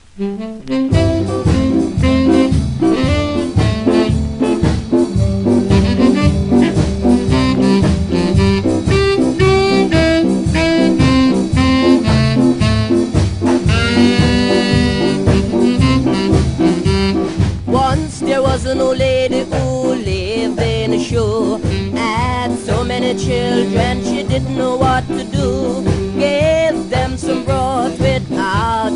Once there was an old lady who lived in a show. Had so many children she didn't know what to do. Gave them some broth without